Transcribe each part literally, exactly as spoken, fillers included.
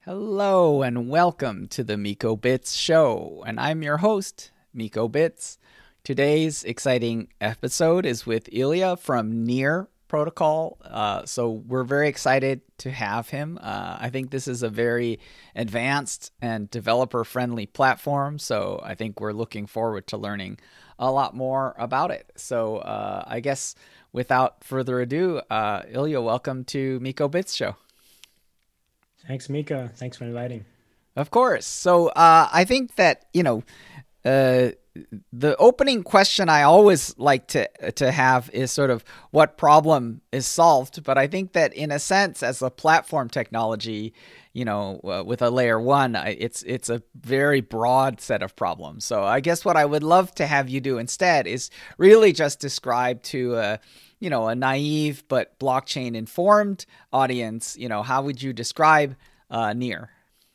Hello and welcome to the Miko Bits show, and I'm your host, Miko Bits. Today's exciting episode is with Ilya from Near Protocol, uh, so we're very excited to have him. Uh, I think this is a very advanced and developer-friendly platform, so I think we're looking forward to learning a lot more about it. So uh, I guess without further ado, uh, Ilya, welcome to Miko Bits show. Thanks, Mika. Thanks for inviting. Of course. So uh, I think that, you know, uh, the opening question I always like to to have is sort of what problem is solved. But I think that in a sense, as a platform technology, you know, uh, with a layer one, it's it's a very broad set of problems. So I guess what I would love to have you do instead is really just describe to a, you know, a naive but blockchain informed audience, you know, how would you describe uh, Near?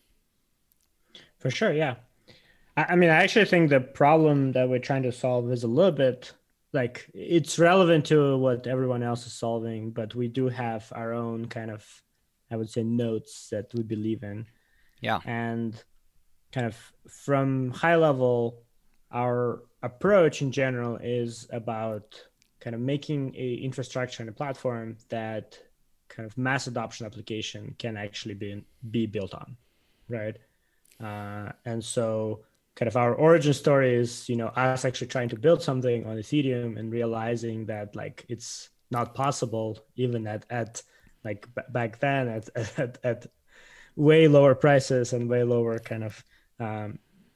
For sure, yeah. I, I mean, I actually think the problem that we're trying to solve is a little bit like it's relevant to what everyone else is solving, but we do have our own kind of, I would say, notes that we believe in. Yeah. And kind of from high level, our approach in general is about kind of making a infrastructure and a platform that kind of mass adoption application can actually be be built on, right? Uh, and so kind of our origin story is, you know, us actually trying to build something on Ethereum and realizing that like it's not possible even at at like b- back then at, at at way lower prices and way lower kind of um,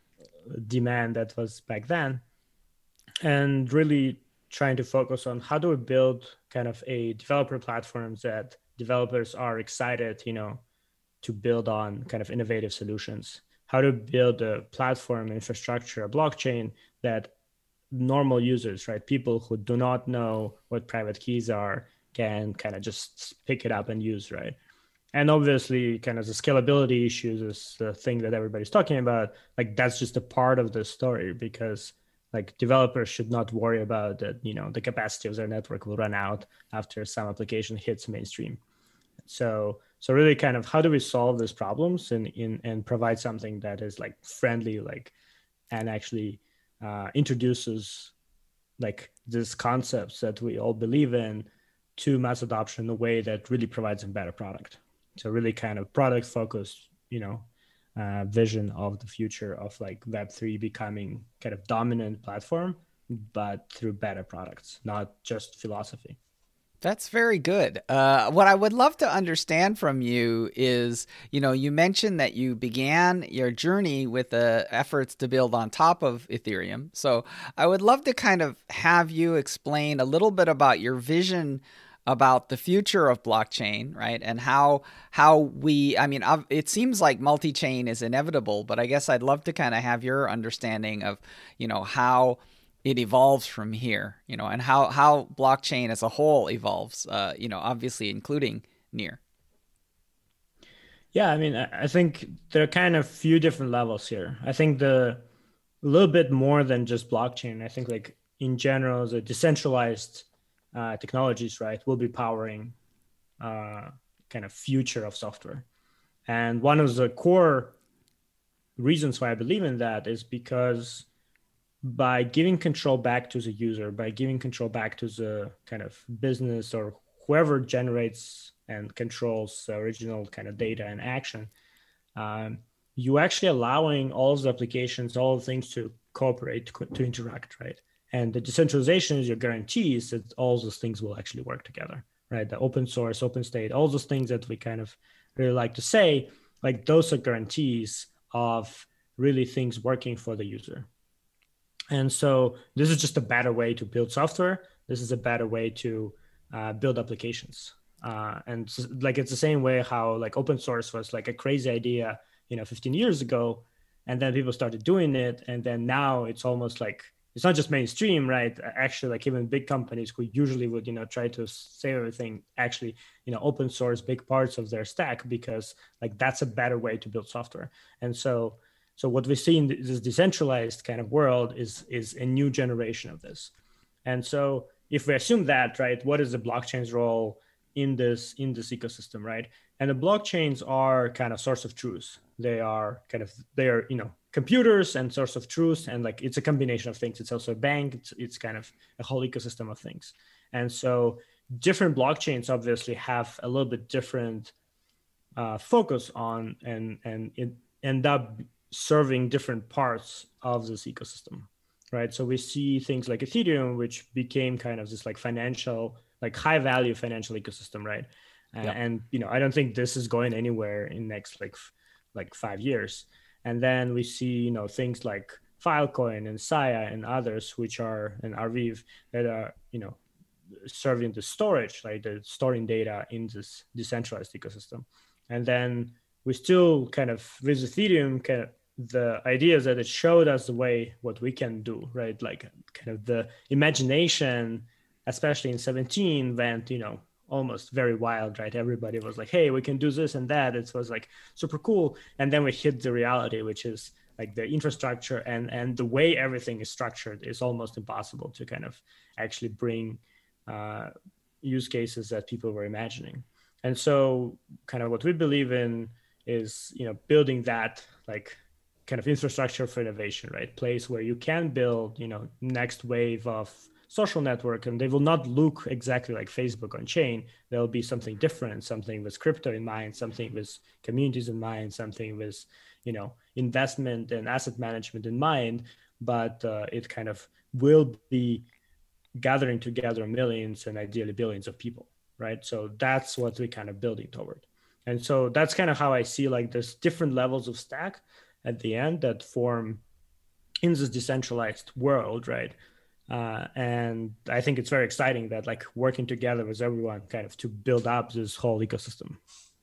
demand that was back then, and really trying to focus on how do we build kind of a developer platforms that developers are excited, you know, to build on kind of innovative solutions. How to build a platform infrastructure, a blockchain that normal users, right, people who do not know what private keys are, can kind of just pick it up and use, right? And obviously, kind of the scalability issues is the thing that everybody's talking about. Like that's just a part of the story because like developers should not worry about that, you know, the capacity of their network will run out after some application hits mainstream. So so really kind of how do we solve these problems and in and provide something that is like friendly, like and actually uh, introduces like these concepts that we all believe in to mass adoption in a way that really provides a better product. So really kind of product focused, you know, uh, vision of the future of like Web three becoming kind of dominant platform, but through better products, not just philosophy. That's very good. Uh, what I would love to understand from you is, you know, you mentioned that you began your journey with the efforts to build on top of Ethereum. So I would love to kind of have you explain a little bit about your vision about the future of blockchain, right? And how how we, I mean, it seems like multi-chain is inevitable, but I guess I'd love to kind of have your understanding of, you know, how it evolves from here, you know, and how, how blockchain as a whole evolves, uh, you know, obviously including Near. Yeah, I mean, I think there are kind of few different levels here. I think the a little bit more than just blockchain. I think like in general, the decentralized uh, technologies, right, will be powering uh, kind of future of software. And one of the core reasons why I believe in that is because by giving control back to the user, by giving control back to the kind of business or whoever generates and controls the original kind of data and action, um, you actually allowing all the applications, all the things to cooperate, to, to interact, right? And the decentralization is your guarantees that all those things will actually work together, right? The open source, open state, all those things that we kind of really like to say, like those are guarantees of really things working for the user. And so this is just a better way to build software. This is a better way to uh, build applications. Uh, and so, like it's the same way how like open source was like a crazy idea, you know, fifteen years ago, and then people started doing it, and then now it's almost like it's not just mainstream, right? Actually, like even big companies who usually would, you know, try to say everything, actually, you know, open source big parts of their stack because like that's a better way to build software. And so so what we see in this decentralized kind of world is is a new generation of this. And so if we assume that, right, what is the blockchain's role in this in this ecosystem, right? And the blockchains are kind of source of truth. They are kind of, they are, you know, computers and source of truth. And like, it's a combination of things. It's also a bank. It's, it's kind of a whole ecosystem of things. And so different blockchains obviously have a little bit different uh, focus on, and, and it end up serving different parts of this ecosystem, right? So we see things like Ethereum, which became kind of this like financial, like high value financial ecosystem, right? Uh, yep. And, you know, I don't think this is going anywhere in next like, f- like five years. And then we see, you know, things like Filecoin and Saya and others, which are, and Arviv, that are, you know, serving the storage, like the storing data in this decentralized ecosystem. And then we still kind of, with Ethereum, kind of the idea is that it showed us the way, what we can do, right? Like kind of the imagination, especially in seventeen, went, you know, almost very wild, right? Everybody was like, hey, we can do this and that. It was like super cool. And then we hit the reality, which is like the infrastructure and, and the way everything is structured is almost impossible to kind of actually bring uh, use cases that people were imagining. And so kind of what we believe in is, you know, building that like kind of infrastructure for innovation, right? Place where you can build, you know, next wave of social network, and they will not look exactly like Facebook on chain. There'll be something different, something with crypto in mind, something with communities in mind, something with, you know, investment and asset management in mind, but uh, it kind of will be gathering together millions and ideally billions of people, right? So that's what we're kind of building toward. And so that's kind of how I see like there's different levels of stack at the end that form in this decentralized world, right? Uh, and I think it's very exciting that like working together with everyone kind of to build up this whole ecosystem.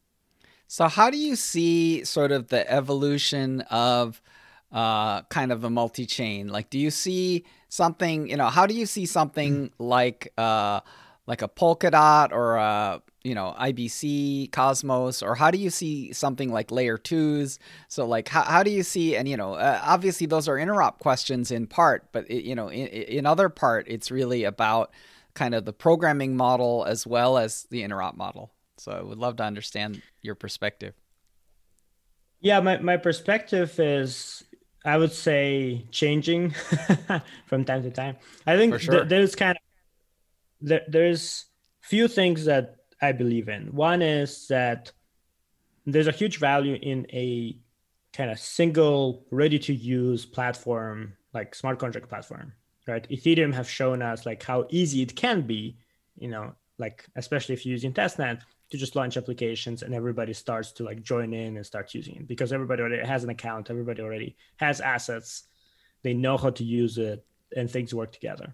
So how do you see sort of the evolution of uh, kind of a multi-chain? Like, do you see something, you know, how do you see something like uh, like a Polkadot or a, you know, I B C, Cosmos, or how do you see something like layer twos? So like, how, how do you see, and, you know, uh, obviously those are interop questions in part, but, it, you know, in, in other part, it's really about kind of the programming model as well as the interop model. So I would love to understand your perspective. Yeah, my, my perspective is, I would say, changing from time to time. I think For th- sure. there's kind of, there, there's few things that I believe in. One is that there's a huge value in a kind of single, ready to use platform, like smart contract platform, right? Ethereum have shown us like how easy it can be, you know, like especially if you're using testnet, to just launch applications and everybody starts to like join in and start using it because everybody already has an account, everybody already has assets, they know how to use it, and things work together.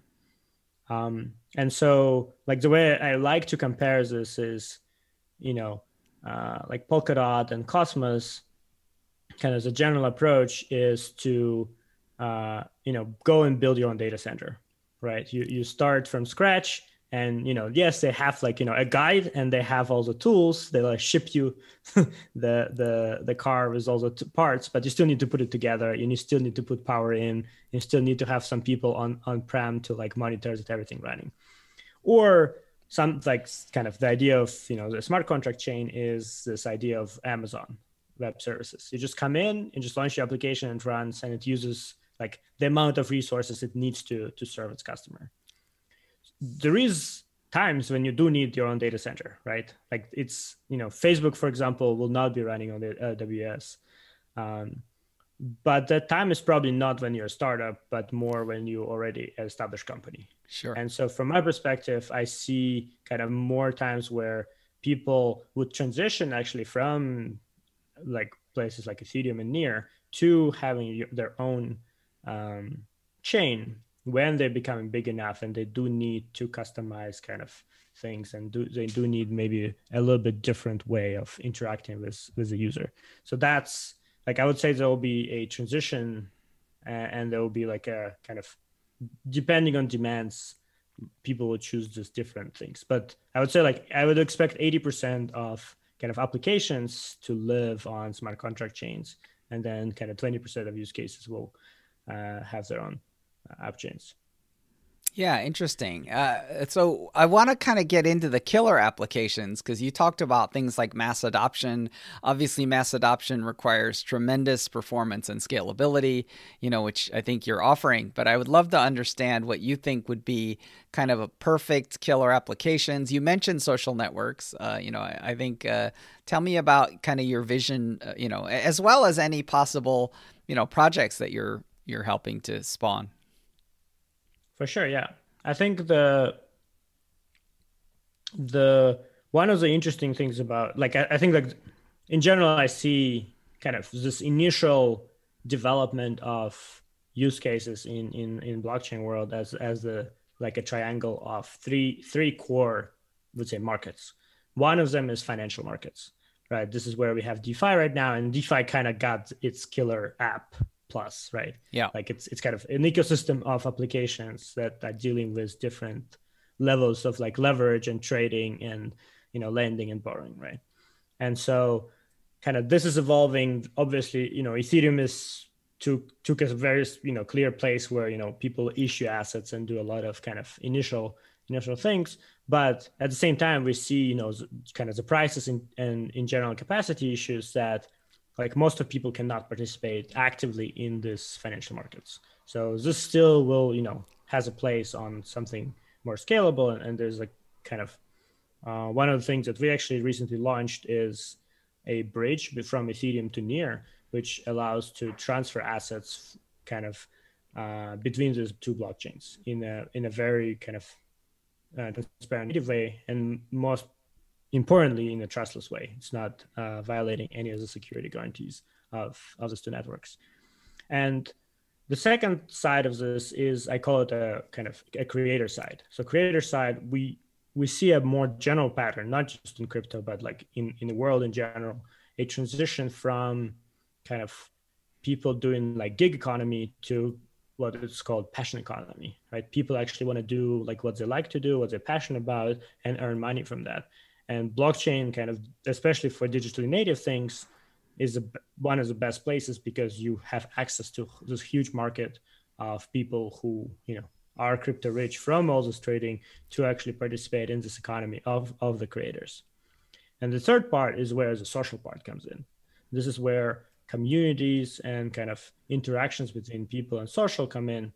Um, and so like the way I like to compare this is, you know, uh, like Polkadot and Cosmos, kind of the general approach is to, uh, you know, go and build your own data center, right? You, you start from scratch and, you know, yes, they have like, you know, a guide and they have all the tools. They like ship you the, the, the car with all the t- parts, but you still need to put it together. And you still need to put power in. You still need to have some people on, on-prem to like monitor that everything running. Or some like kind of the idea of, you know, the smart contract chain is this idea of Amazon Web Services. You just come in and just launch your application and it runs, and it uses like the amount of resources it needs to to serve its customer. There is times when you do need your own data center, right? Like it's, you know, Facebook, for example, will not be running on the A W S. Um, but that time is probably not when you're a startup, but more when you already an established company. Sure. And so from my perspective, I see kind of more times where people would transition actually from like places like Ethereum and Near to having their own um, chain when they're becoming big enough and they do need to customize kind of things, and do they do need maybe a little bit different way of interacting with with the user. So that's like I would say there will be a transition, uh, and there will be like a kind of, depending on demands, people will choose just different things. But I would say like I would expect eighty percent of kind of applications to live on smart contract chains, and then kind of twenty percent of use cases will uh, have their own uh, app chains. Yeah, interesting. Uh, so I want to kind of get into the killer applications because you talked about things like mass adoption. Obviously, mass adoption requires tremendous performance and scalability, you know, which I think you're offering. But I would love to understand what you think would be kind of a perfect killer applications. You mentioned social networks. Uh, you know, I, I think uh, tell me about kind of your vision, uh, you know, as well as any possible, you know, projects that you're you're helping to spawn. For sure, yeah. I think the the one of the interesting things about like I, I think like in general I see kind of this initial development of use cases in in in blockchain world as as the like a triangle of three three core, would say, markets. One of them is financial markets, right? This is where we have DeFi right now, and DeFi kind of got its killer app plus, right? Yeah. Like it's it's kind of an ecosystem of applications that are dealing with different levels of like leverage and trading and, you know, lending and borrowing, right? And so kind of this is evolving. Obviously, you know, Ethereum is took took us a very, you know, clear place where, you know, people issue assets and do a lot of kind of initial initial things. But at the same time, we see, you know, kind of the prices and in, in general capacity issues that like most of people cannot participate actively in this financial markets. So this still will, you know, has a place on something more scalable. And, and there's like kind of uh, one of the things that we actually recently launched is a bridge from Ethereum to Near, which allows to transfer assets kind of uh, between the two blockchains in a in a very kind of uh, transparent way, and most importantly in a trustless way. It's not uh, violating any of the security guarantees of, of those two networks. And the second side of this is, I call it a kind of a creator side. So creator side, we we see a more general pattern, not just in crypto, but like in, in the world in general, a transition from kind of people doing like gig economy to what is called passion economy, right? People actually want to do like what they like to do, what they're passionate about, and earn money from that. And blockchain kind of, especially for digitally native things, is a, one of the best places because you have access to this huge market of people who, you know, are crypto rich from all this trading to actually participate in this economy of, of the creators. And the third part is where the social part comes in. This is where communities and kind of interactions between people and social come in,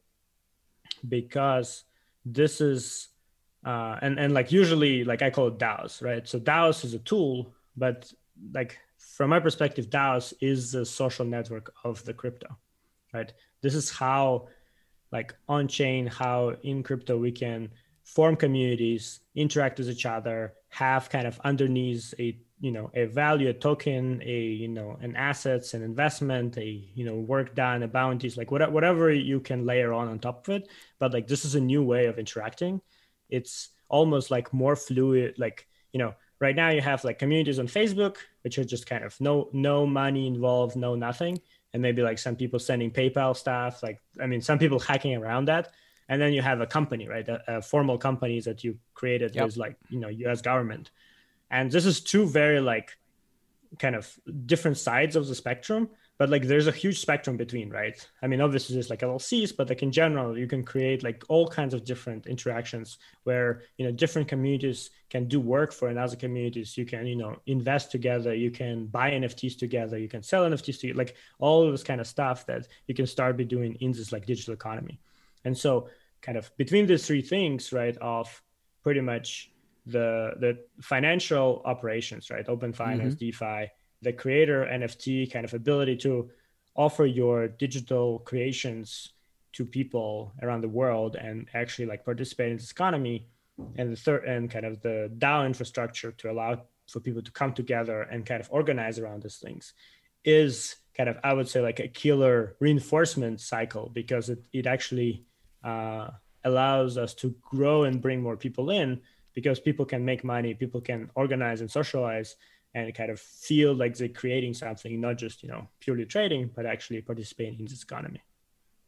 because this is uh, and and like usually like I call it DAOs, right? So DAOs is a tool, but like from my perspective, DAOs is the social network of the crypto, right? This is how like on chain, how in crypto we can form communities, interact with each other, have kind of underneath a, you know, a value, a token, a, you know, an assets, an investment, a, you know, work done, a bounties, like whatever, whatever you can layer on on top of it. But like this is a new way of interacting. It's almost like more fluid. Like, you know, right now you have like communities on Facebook, which are just kind of no no money involved, no nothing, and maybe like some people sending PayPal stuff. Like, I mean, some people hacking around that. And then you have a company, right? A, a formal companies that you created Yep. with like, you know, U S government. And this is two very like kind of different sides of the spectrum, but like there's a huge spectrum between, right? I mean, obviously there's like L L Cs, but like in general, you can create like all kinds of different interactions where, you know, different communities can do work for another communities. You can, you know, invest together, you can buy N F Ts together, you can sell N F Ts to like all of this kind of stuff that you can start be doing in this like digital economy. And so kind of between these three things, right, of pretty much the the financial operations, right, open finance, mm-hmm. DeFi, the creator N F T kind of ability to offer your digital creations to people around the world and actually like participate in this economy, and the third and kind of the DAO infrastructure to allow for people to come together and kind of organize around these things is kind of, I would say, like a killer reinforcement cycle, because it, it actually uh, allows us to grow and bring more people in, because people can make money, people can organize and socialize and kind of feel like they're creating something, not just, you know, purely trading, but actually participating in this economy.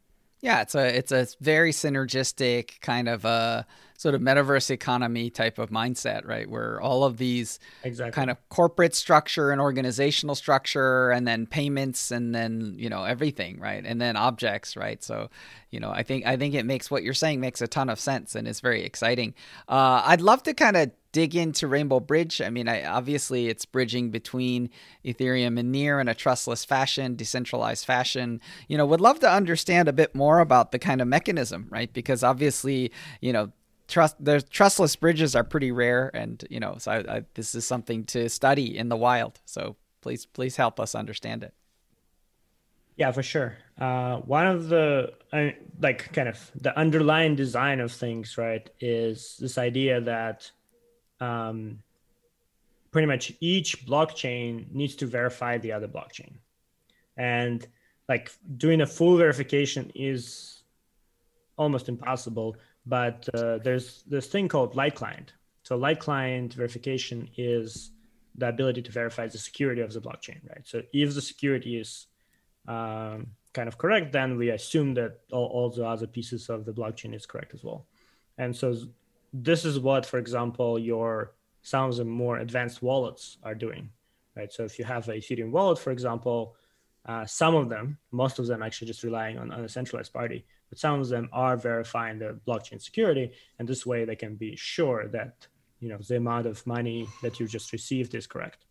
Yeah, it's a it's a very synergistic kind of a sort of metaverse economy type of mindset, right? Where all of these kind Exactly. of corporate structure and organizational structure and then payments and then, you know, everything, right? And then objects, right? So, you know, I think I think it makes what you're saying makes a ton of sense and it's very exciting. Uh, I'd love to kind of dig into Rainbow Bridge. I mean, I, obviously it's bridging between Ethereum and Near in a trustless fashion, decentralized fashion. You know, would love to understand a bit more about the kind of mechanism, right? Because obviously, you know, trust the trustless bridges are pretty rare, and you know, so I, I, this is something to study in the wild. So please, please help us understand it. Yeah, for sure. Uh, one of the uh, like kind of the underlying design of things, right, is this idea that um, pretty much each blockchain needs to verify the other blockchain, and like doing a full verification is almost impossible. But uh, there's this thing called light client. So light client verification is the ability to verify the security of the blockchain, right? So if the security is um, kind of correct, then we assume that all, all the other pieces of the blockchain is correct as well. And so this is what, for example, your some of the more advanced wallets are doing, right? So if you have a Ethereum wallet, for example, uh, some of them, most of them actually just relying on, on a centralized party, but some of them are verifying the blockchain security. And this way they can be sure that, you know, the amount of money that you just received is correct.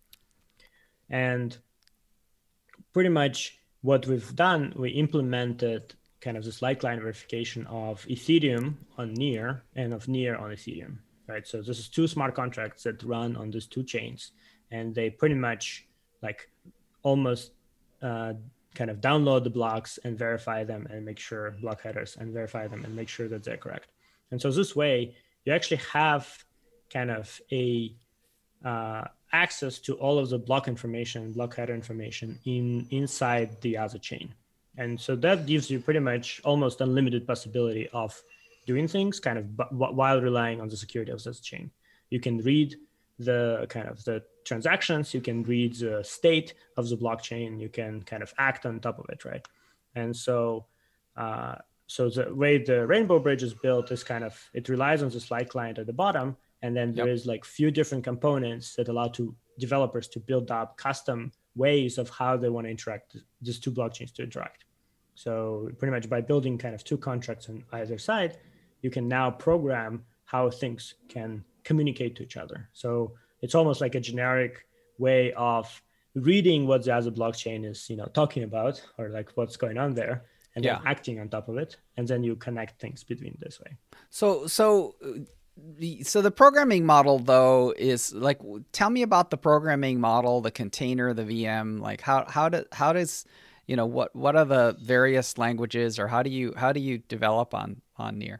And pretty much what we've done, we implemented kind of this light client verification of Ethereum on Near and of Near on Ethereum, right? So this is two smart contracts that run on these two chains, and they pretty much like almost uh, kind of download the blocks and verify them and make sure block headers and verify them and make sure that they're correct. And so this way, you actually have kind of a uh, access to all of the block information, block header information in inside the other chain. And so that gives you pretty much almost unlimited possibility of doing things kind of b- while relying on the security of this chain. You can read the kind of the transactions, you can read the state of the blockchain, you can kind of act on top of it, right? And so uh, so the way the Rainbow Bridge is built is kind of, it relies on this light client at the bottom, and then there Yep. is like few different components that allow to developers to build up custom ways of how they want to interact, these two blockchains to interact. So pretty much by building kind of two contracts on either side, you can now program how things can communicate to each other. So it's almost like a generic way of reading what the other blockchain is, you know, talking about, or like what's going on there, and Yeah. then acting on top of it, and then you connect things between this way. So so the so the programming model though is like, tell me about the programming model, the container, the V M. Like how how do how does you know what what are the various languages, or how do you how do you develop on on Near?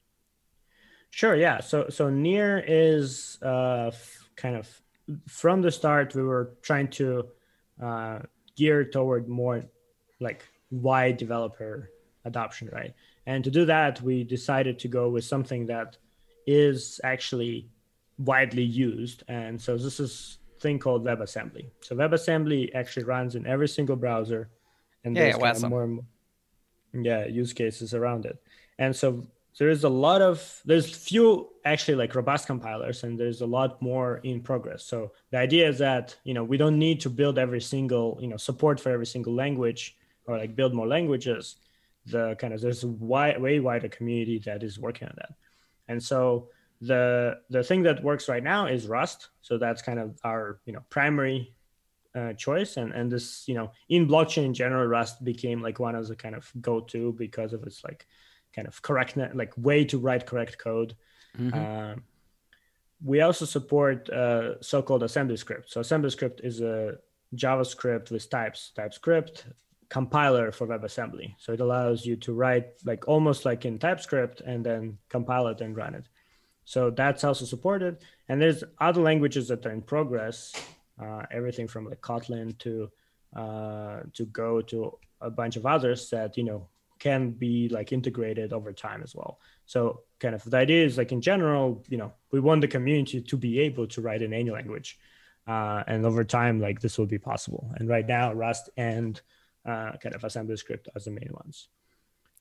Sure, yeah. So so Near is uh, f- kind of from the start we were trying to uh, gear toward more like wide developer adoption, right? And to do that, we decided to go with something that is actually widely used. And so this is a thing called WebAssembly. So WebAssembly actually runs in every single browser, and Yeah, there's yeah, kind of awesome. more and more yeah use cases around it. And so there is a lot of there's few actually like robust compilers, and there's a lot more in progress. So the idea is that, you know, we don't need to build every single, you know, support for every single language, or like build more languages. The kind of there's a wide, way wider community that is working on that. And so the the thing that works right now is Rust. So that's kind of our, you know, primary uh, choice. And and this, you know, in blockchain in general, Rust became like one of the kind of go-to because of its like kind of correctness, like way to write correct code. Mm-hmm. Um, we also support uh, so-called assembly script. So assembly script is a JavaScript with types, TypeScript compiler for WebAssembly. So it allows you to write like almost like in TypeScript and then compile it and run it. So that's also supported. And there's other languages that are in progress, uh, everything from like Kotlin to uh, to Go to a bunch of others that, you know, can be like integrated over time as well. So kind of the idea is like in general, you know, we want the community to be able to write in any language. Uh, and over time, like this will be possible. And right now, Rust and uh, kind of assembly script are the main ones.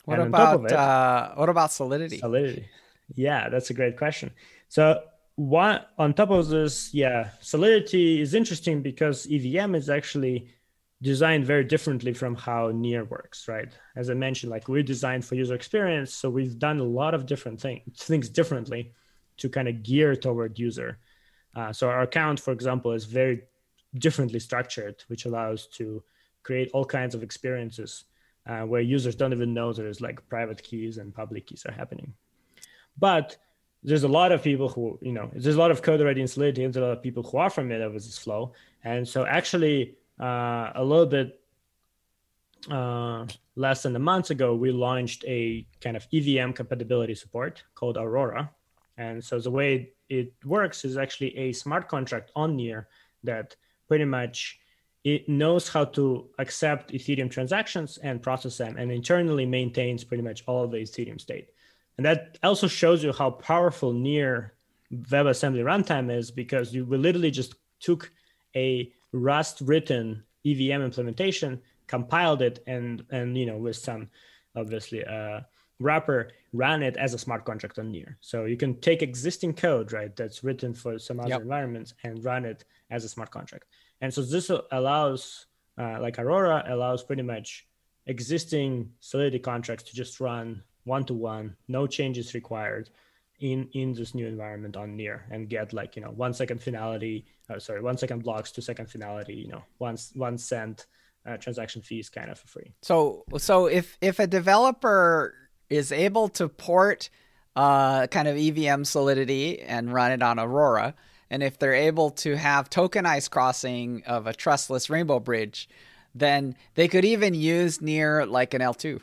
What And on top of about it, uh, what about Solidity? Solidity. Yeah, that's a great question. So one on top of this, yeah, Solidity is interesting because E V M is actually designed very differently from how Near works, right? As I mentioned, like we're designed for user experience, so we've done a lot of different things things differently to kind of gear toward user. Uh, so our account, for example, is very differently structured, which allows to create all kinds of experiences uh, where users don't even know there's like private keys and public keys are happening. But there's a lot of people who, you know, there's a lot of code already in Solidity, and there's a lot of people who are familiar with this flow. And so actually uh, a little bit uh, less than a month ago, we launched a kind of E V M compatibility support called Aurora. And so the way it works is actually a smart contract on Near that pretty much it knows how to accept Ethereum transactions and process them, and internally maintains pretty much all of the Ethereum state. And that also shows you how powerful Near WebAssembly runtime is, because you literally just took a Rust written E V M implementation, compiled it, and and you know with some obviously uh, wrapper, ran it as a smart contract on Near. So you can take existing code, right, that's written for some other yep. environments, and run it as a smart contract. And so this allows, uh, like Aurora allows pretty much existing Solidity contracts to just run one-to-one, no changes required in, in this new environment on Near, and get like, you know, one second finality, uh, sorry, one second blocks, two second finality, you know, one, one cent uh, transaction fees kind of for free. So, so if, if a developer is able to port uh, kind of E V M Solidity and run it on Aurora, and if they're able to have tokenized crossing of a trustless Rainbow Bridge, then they could even use Near like an L two.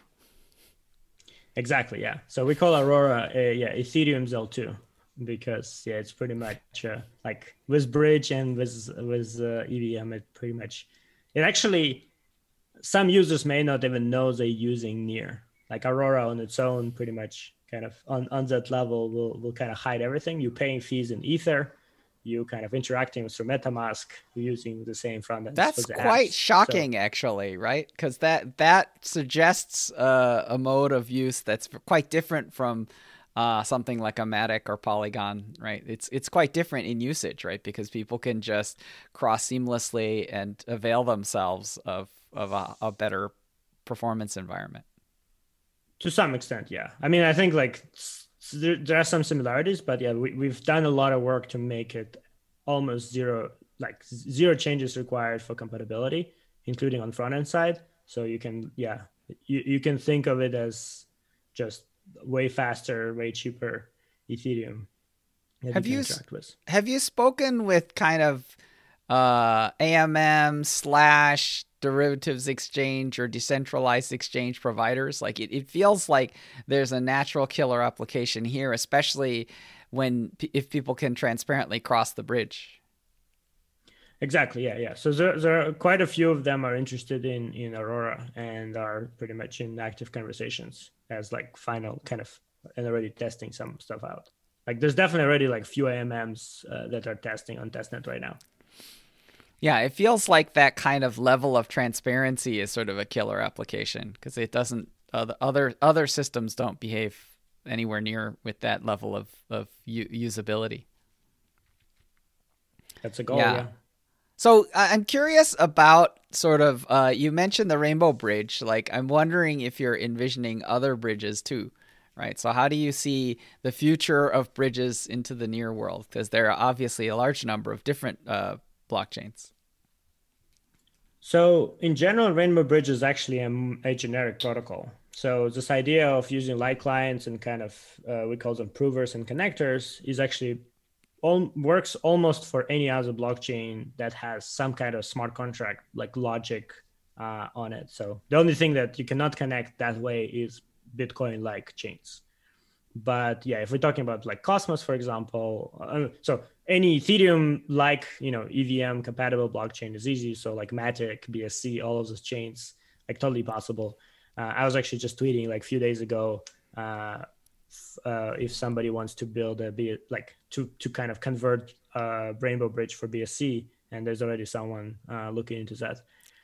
Exactly, yeah. So we call Aurora, uh, yeah, Ethereum's L two, because yeah, it's pretty much uh, like with Bridge and with with uh, E V M, it pretty much, it actually, some users may not even know they're using Near. Like Aurora on its own, pretty much kind of on, on that level will will kind of hide everything. You're paying fees in Ether, you kind of interacting with through MetaMask, using the same front end. That's quite apps. shocking, so, actually, right? Because that that suggests uh, a mode of use that's quite different from uh, something like a Matic or Polygon, right? It's it's quite different in usage, right? Because people can just cross seamlessly and avail themselves of of a, a better performance environment. To some extent, yeah. I mean, I think like there, there are some similarities, but yeah, we, we've done a lot of work to make it almost zero, like zero changes required for compatibility, including on front end side. So you can, yeah, you, you can think of it as just way faster, way cheaper Ethereum. Have you, you have you spoken with kind of uh, A M M slash derivatives exchange or decentralized exchange providers? Like it, it feels like there's a natural killer application here, especially when if people can transparently cross the bridge. Exactly. Yeah. Yeah. So there, there are quite a few of them are interested in, in Aurora and are pretty much in active conversations as like final kind of, and already testing some stuff out. Like there's definitely already like few A M Ms uh, that are testing on testnet right now. Yeah, it feels like that kind of level of transparency is sort of a killer application, because it doesn't, uh, other other systems don't behave anywhere near with that level of, of u- usability. That's a goal, yeah. yeah. So uh, I'm curious about sort of, uh, you mentioned the Rainbow Bridge. Like, I'm wondering if you're envisioning other bridges too, right? So how do you see the future of bridges into the Near world? Because there are obviously a large number of different uh, blockchains. So in general, Rainbow Bridge is actually a, a generic protocol. So this idea of using light clients and kind of, uh, we call them provers and connectors, is actually all, works almost for any other blockchain that has some kind of smart contract like logic uh, on it. So the only thing that you cannot connect that way is Bitcoin-like chains. But yeah, if we're talking about like Cosmos, for example, uh, so any Ethereum-like, you know, E V M compatible blockchain is easy. So like Matic, B S C, all of those chains, like totally possible. Uh, I was actually just tweeting like a few days ago, uh, f- uh, if somebody wants to build a B, like to to kind of convert uh, Rainbow Bridge for B S C, and there's already someone uh, looking into that.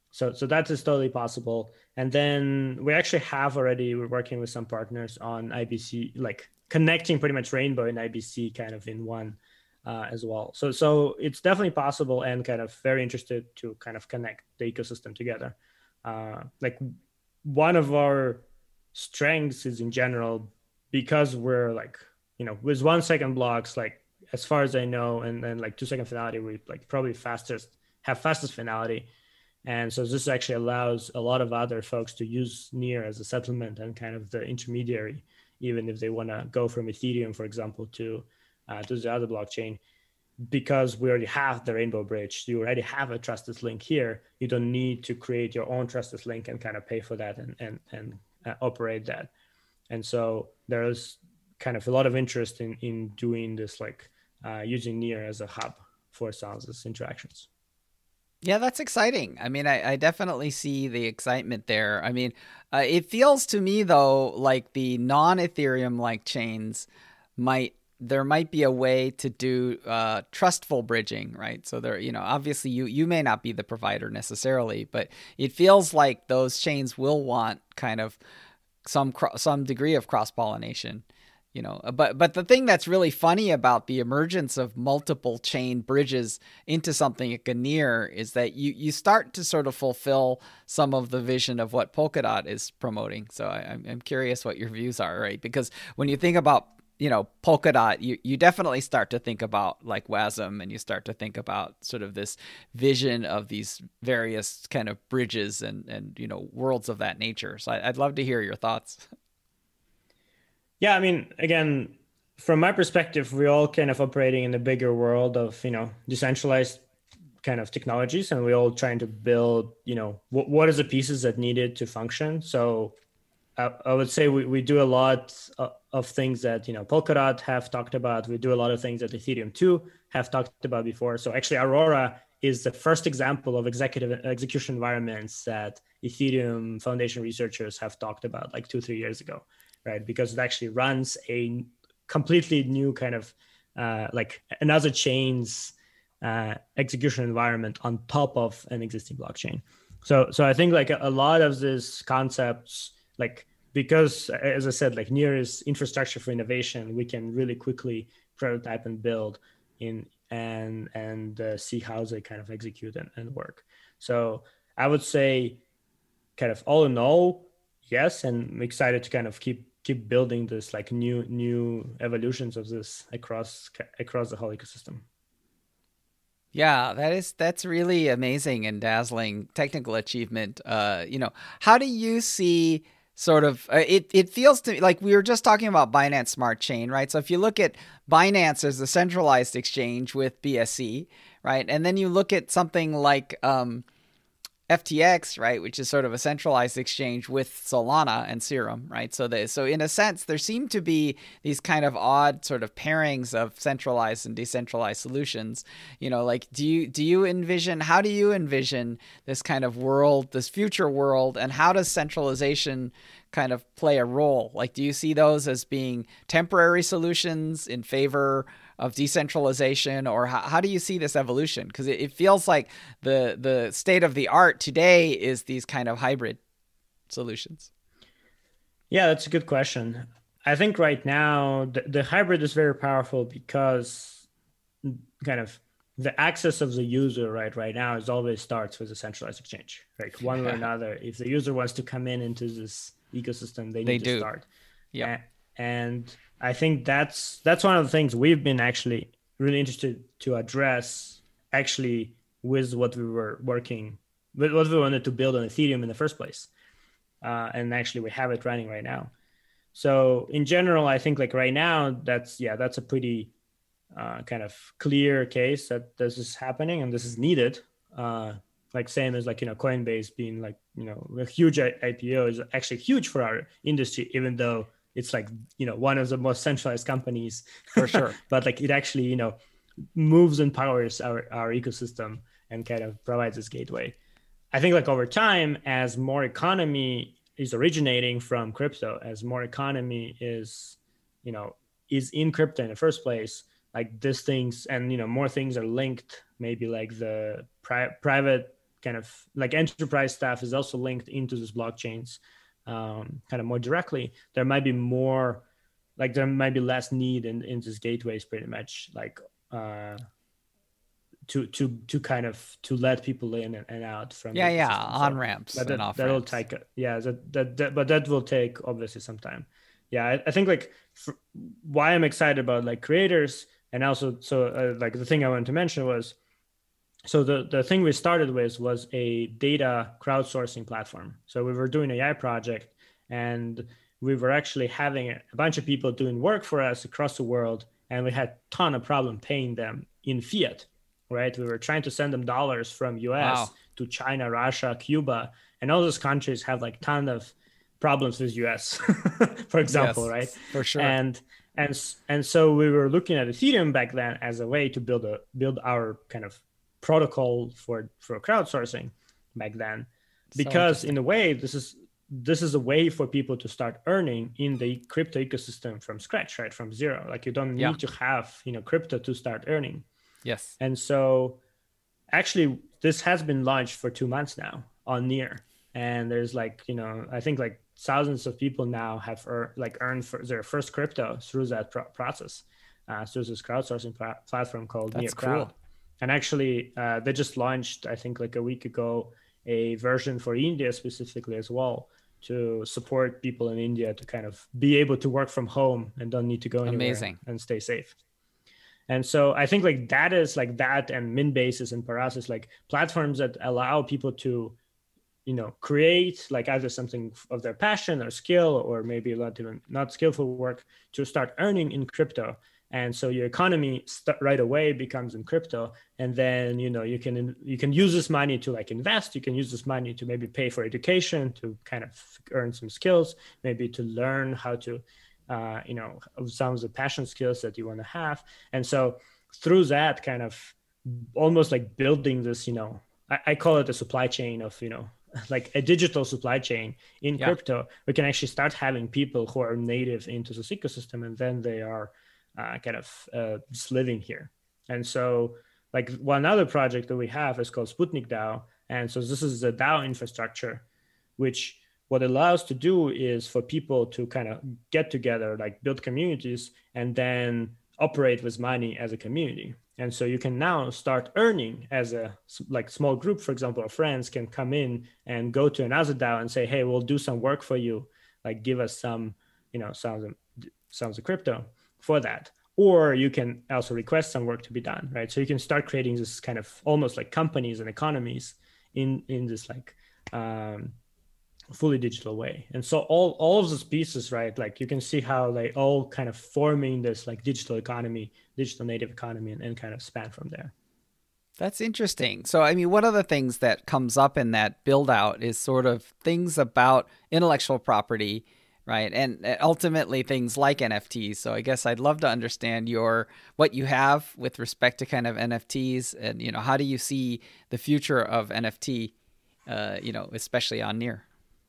So so that is totally possible. And then we actually have already, we're working with some partners on I B C, like connecting pretty much Rainbow and I B C kind of in one uh, as well. So so it's definitely possible, and kind of very interested to kind of connect the ecosystem together. Uh, like one of our strengths is in general, because we're like, you know, with one second blocks, like as far as I know, and then like two second finality, we like probably fastest have fastest finality. And so this actually allows a lot of other folks to use Near as a settlement and kind of the intermediary, even if they want to go from Ethereum, for example, to uh, to the other blockchain. Because we already have the Rainbow Bridge, you already have a trusted link here. You don't need to create your own trusted link and kind of pay for that and and and uh, operate that. And so there's kind of a lot of interest in in doing this, like uh, using Near as a hub for some of these interactions. Yeah, that's exciting. I mean, I, I definitely see the excitement there. I mean, uh, it feels to me though like the non-Ethereum like chains might there might be a way to do uh, trustful bridging, right? So there, you know, obviously you you may not be the provider necessarily, but it feels like those chains will want kind of some some degree of cross pollination. You know, but but the thing that's really funny about the emergence of multiple chain bridges into something like a Near is that you you start to sort of fulfill some of the vision of what Polkadot is promoting. So I, I'm I'm curious what your views are, right? Because when you think about, you know, Polkadot, you, you definitely start to think about like WASM, and you start to think about sort of this vision of these various kind of bridges and and you know worlds of that nature. So I, I'd love to hear your thoughts. Yeah, I mean, again, from my perspective, we're all kind of operating in the bigger world of, you know, decentralized kind of technologies, and we're all trying to build, you know, what, what are the pieces that needed to function. So I, I would say we, we do a lot of, of things that, you know, Polkadot have talked about. We do a lot of things that Ethereum two have talked about before. So actually, Aurora is the first example of executive execution environments that Ethereum Foundation researchers have talked about like two, three years ago. Right, because it actually runs a completely new kind of uh, like another chain's uh, execution environment on top of an existing blockchain. So, so I think like a, a lot of these concepts, like because as I said, like Near is infrastructure for innovation, we can really quickly prototype and build in and and uh, see how they kind of execute and, and work. So I would say, kind of all in all, yes, and I'm excited to kind of keep keep building this like new new evolutions of this across across the whole ecosystem. Yeah, that is that's really amazing and dazzling technical achievement. Uh, you know, how do you see sort of uh, it? It feels to me like we were just talking about Binance Smart Chain, right? So if you look at Binance as a centralized exchange with B S C, right, and then you look at something like um, F T X, right, which is sort of a centralized exchange with Solana and Serum, right? So they, so in a sense, there seem to be these kind of odd sort of pairings of centralized and decentralized solutions. You know, like do you do you envision how do you envision this kind of world, this future world, and how does centralization kind of play a role? Like, do you see those as being temporary solutions in favor of decentralization, or how, how do you see this evolution? Because it, it feels like the the state of the art today is these kind of hybrid solutions. Yeah, that's a good question. I think right now the, the hybrid is very powerful because kind of the access of the user right right now is always starts with a centralized exchange, right? One way or another. If the user wants to come in into this ecosystem, they need They to do. start. Yeah. And I think that's that's one of the things we've been actually really interested to address, actually, with what we were working with, what we wanted to build on Ethereum in the first place. Uh, and actually, we have it running right now. So in general, I think like right now, that's yeah, that's a pretty uh, kind of clear case that this is happening and this is needed. Uh, like same as like, you know, Coinbase being like, you know, a huge I P O is actually huge for our industry, even though it's like, you know, one of the most centralized companies for sure. But like it actually, you know, moves and powers our, our ecosystem and kind of provides this gateway. I think like over time, as more economy is originating from crypto, as more economy is, you know, is in crypto in the first place, like these things and, you know, more things are linked, maybe like the pri- private kind of like enterprise stuff is also linked into these blockchains um, kind of more directly, there might be more, like there might be less need in, in these gateways pretty much like uh, to to to kind of to let people in and, and out from Yeah, the yeah, ecosystem. on So ramps that, and that, off that'll ramps. take yeah that, that, that but that will take obviously some time. Yeah, I, I think like for, why I'm excited about like creators and also so uh, like the thing I wanted to mention was so the the thing we started with was a data crowdsourcing platform. So we were doing an A I project and we were actually having a bunch of people doing work for us across the world, and we had a ton of problem paying them in fiat, right? We were trying to send them dollars from U S Wow. to China, Russia, Cuba, and all those countries have like ton of problems with U S, for example, Yes, right? for sure. And and and so we were looking at Ethereum back then as a way to build a build our kind of protocol for for crowdsourcing back then, So because in interesting. a way this is this is a way for people to start earning in the crypto ecosystem from scratch, right? From zero. Like you don't Yeah. need to have, you know, crypto to start earning. Yes. And so actually this has been launched for two months now on Near. And there's like, you know, I think like thousands of people now have er- like earned for their first crypto through that pro- process, uh, through this crowdsourcing pl- platform called Near That's Crowd. cool. And actually, uh, they just launched, I think like a week ago, a version for India specifically as well, to support people in India to kind of be able to work from home and don't need to go anywhere Amazing. and stay safe. And so I think like that is like that and Minbases and Parasys, like platforms that allow people to, you know, create like either something of their passion or skill, or maybe not even not skillful work, to start earning in crypto. And so your economy st- right away becomes in crypto, and then you know you can you can use this money to like invest. You can use this money to maybe pay for education, to kind of earn some skills, maybe to learn how to, uh, you know, some of the passion skills that you want to have. And so through that kind of almost like building this, you know, I, I call it a supply chain of, you know, like a digital supply chain in Yeah. crypto. We can actually start having people who are native into this ecosystem, and then they are uh, kind of uh, just living here. And so like one other project that we have is called Sputnik DAO. And so this is the DAO infrastructure, which what it allows to do is for people to kind of get together, like build communities, and then operate with money as a community. And so you can now start earning as a like small group, for example, of friends can come in and go to another DAO and say, hey, we'll do some work for you. Like give us some, you know, some, some of the crypto for that. Or you can also request some work to be done, right? So you can start creating this kind of almost like companies and economies in, in this like um, fully digital way. And so all, all of those pieces, right? Like you can see how they all kind of forming this like digital economy, digital native economy, and, and kind of span from there. That's interesting. So, I mean, one of the things that comes up in that build out is sort of things about intellectual property, right? And ultimately things like N F Ts. So I guess I'd love to understand your, what you have with respect to kind of N F Ts, and, you know, how do you see the future of N F T, uh, you know, especially on Near?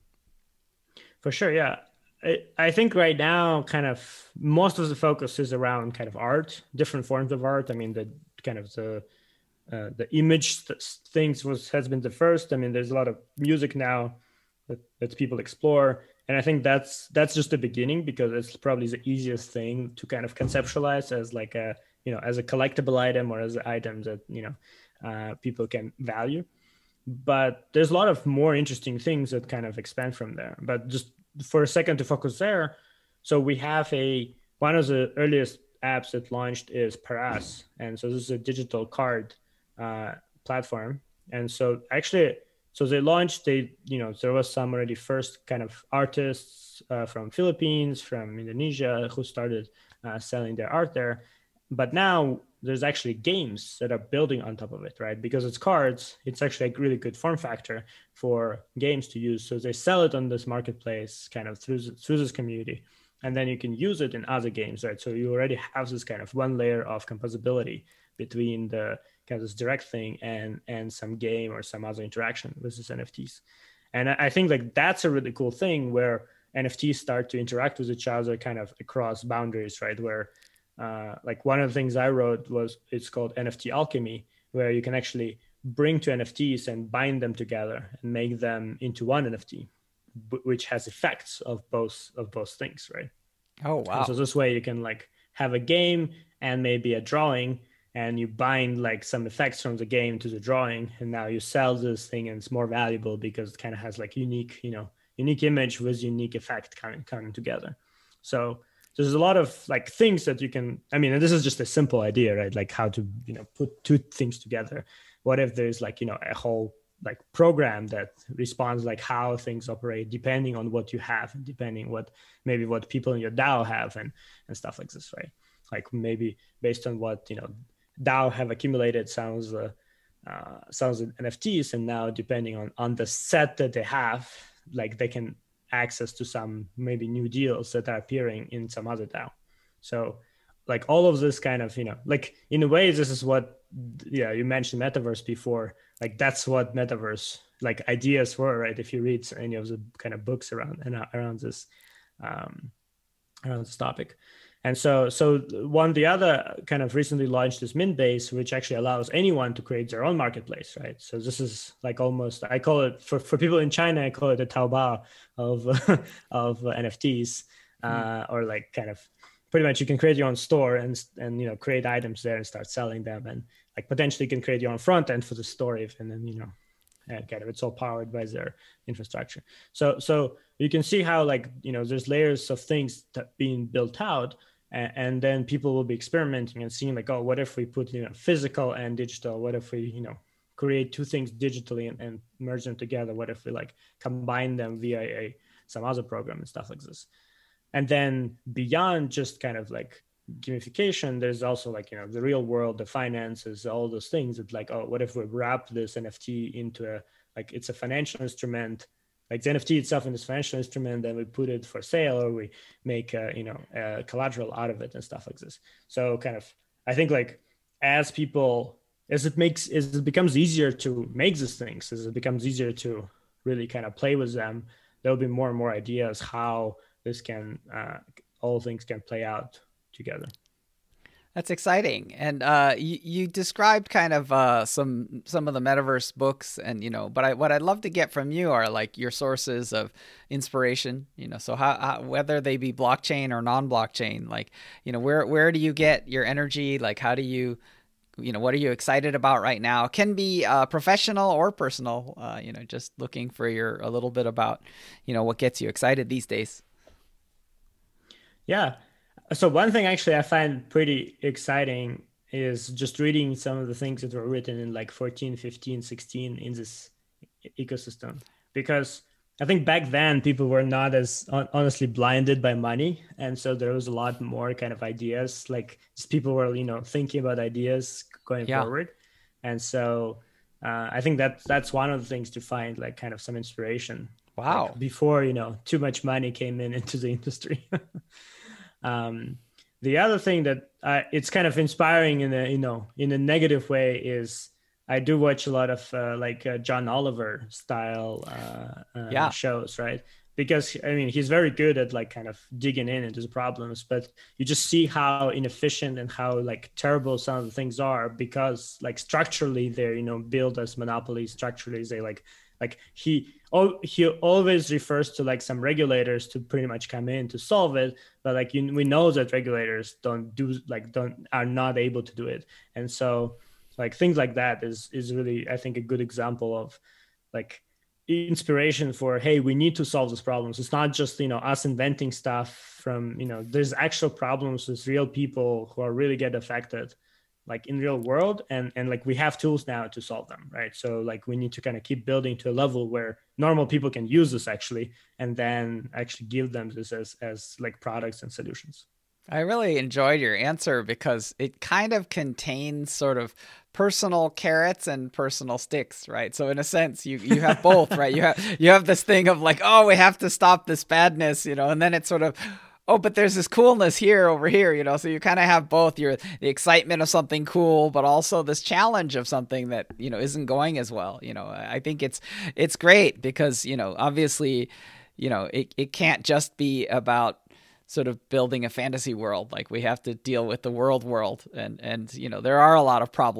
For sure. Yeah. I, I think right now kind of most of the focus is around kind of art, different forms of art. I mean, the kind of the, Uh, the image things was has been the first. I mean, there's a lot of music now that, that people explore, and I think that's that's just the beginning, because it's probably the easiest thing to kind of conceptualize as like a, you know, as a collectible item or as an item that, you know, uh, people can value. But there's a lot of more interesting things that kind of expand from there. But just for a second to focus there, so we have a one of the earliest apps that launched is Paras, and so this is a digital card uh, platform. And so actually, so they launched, they, you know, there was some already first kind of artists uh, from Philippines, from Indonesia, who started uh, selling their art there. But now there's actually games that are building on top of it, right? Because it's cards, it's actually a really good form factor for games to use. So they sell it on this marketplace kind of through, through this community. And then you can use it in other games, right? So you already have this kind of one layer of composability between the kind of this direct thing and and some game or some other interaction with these N F Ts. And I think like that's a really cool thing where N F Ts start to interact with each other kind of across boundaries, right? Where uh, like one of the things I wrote was, it's called N F T alchemy, where you can actually bring to N F Ts and bind them together and make them into one N F T, which has effects of both of both things, right? Oh, wow. And so this way you can like have a game and maybe a drawing, and you bind like some effects from the game to the drawing, and now you sell this thing and it's more valuable because it kind of has like unique, you know, unique image with unique effect coming coming together. So there's a lot of like things that you can, I mean, this is just a simple idea, right? Like how to, you know, put two things together. What if there's like, you know, a whole like program that responds like how things operate depending on what you have and depending what maybe what people in your DAO have and and stuff like this, right? Like maybe based on what, you know, DAO have accumulated sounds uh, uh sounds N F Ts, and now depending on on the set that they have, like they can access to some maybe new deals that are appearing in some other DAO. So like all of this kind of, you know, like in a way, this is what, yeah, you mentioned metaverse before. Like that's what metaverse like ideas were, right? If you read any of the kind of books around and around this, um, around this topic. And so, so one, the other kind of recently launched is Mintbase, which actually allows anyone to create their own marketplace, right? So this is like almost, I call it for, for people in China, I call it the Taobao of, of N F Ts, uh, or like kind of pretty much you can create your own store and, and, you know, create items there and start selling them. And like potentially you can create your own front end for the store if, and then, you know, and kind of it's all powered by their infrastructure. So, so you can see how like, you know, there's layers of things that being built out, and, and then people will be experimenting and seeing like, oh, what if we put, you know, physical and digital? What if we, you know, create two things digitally and, and merge them together? What if we like combine them via a, some other program and stuff like this? And then beyond just kind of like gamification, there's also like, you know, the real world, the finances, all those things that like, oh, what if we wrap this N F T into a, like it's a financial instrument, like the N F T itself in this financial instrument, then we put it for sale or we make a, you know, a collateral out of it and stuff like this. So kind of, I think like as people, as it makes, as it becomes easier to make these things, as it becomes easier to really kind of play with them, there'll be more and more ideas how this can, uh, all things can play out together. That's exciting. And uh, you, you described kind of uh, some some of the metaverse books, and you know, but I, what I'd love to get from you are like your sources of inspiration. You know, so how, how whether they be blockchain or non-blockchain, like you know, where where do you get your energy? Like, how do you, you know, what are you excited about right now? It can be uh, professional or personal. Uh, you know, just looking for your a little bit about, you know, what gets you excited these days. Yeah. So one thing actually I find pretty exciting is just reading some of the things that were written in like fourteen, fifteen, sixteen in this ecosystem. Because I think back then people were not as honestly blinded by money. And so there was a lot more kind of ideas, like just people were, you know, thinking about ideas going yeah. forward. And so uh, I think that that's one of the things to find like kind of some inspiration. Wow. Like before, you know, too much money came in into the industry. Um, the other thing that uh, it's kind of inspiring in a, you know, in a negative way is I do watch a lot of uh, like uh, John Oliver style uh, uh, yeah. shows, right? Because I mean, he's very good at like kind of digging in into the problems, but you just see how inefficient and how like terrible some of the things are because like structurally they're, you know, built as monopolies. Structurally, they like, like he, oh, he always refers to like some regulators to pretty much come in to solve it. But like, you, we know that regulators don't do like, don't, are not able to do it. And so like things like that is, is really, I think a good example of like inspiration for, hey, we need to solve these problems. It's not just, you know, us inventing stuff from, you know, there's actual problems with real people who are really get affected like in real world, and and like we have tools now to solve them, right? So like we need to kind of keep building to a level where normal people can use this actually, and then actually give them this as as like products and solutions. I really enjoyed your answer because it kind of contains sort of personal carrots and personal sticks, right? So in a sense, you you have both, right? You have you have this thing of like, oh, we have to stop this badness, you know, and then it's sort of, oh, but there's this coolness here over here, you know, so you kind of have both your the excitement of something cool, but also this challenge of something that, you know, isn't going as well. You know, I think it's it's great because, you know, obviously, you know, it, it can't just be about sort of building a fantasy world. Like we have to deal with the world world and, and, you know, there are a lot of problems.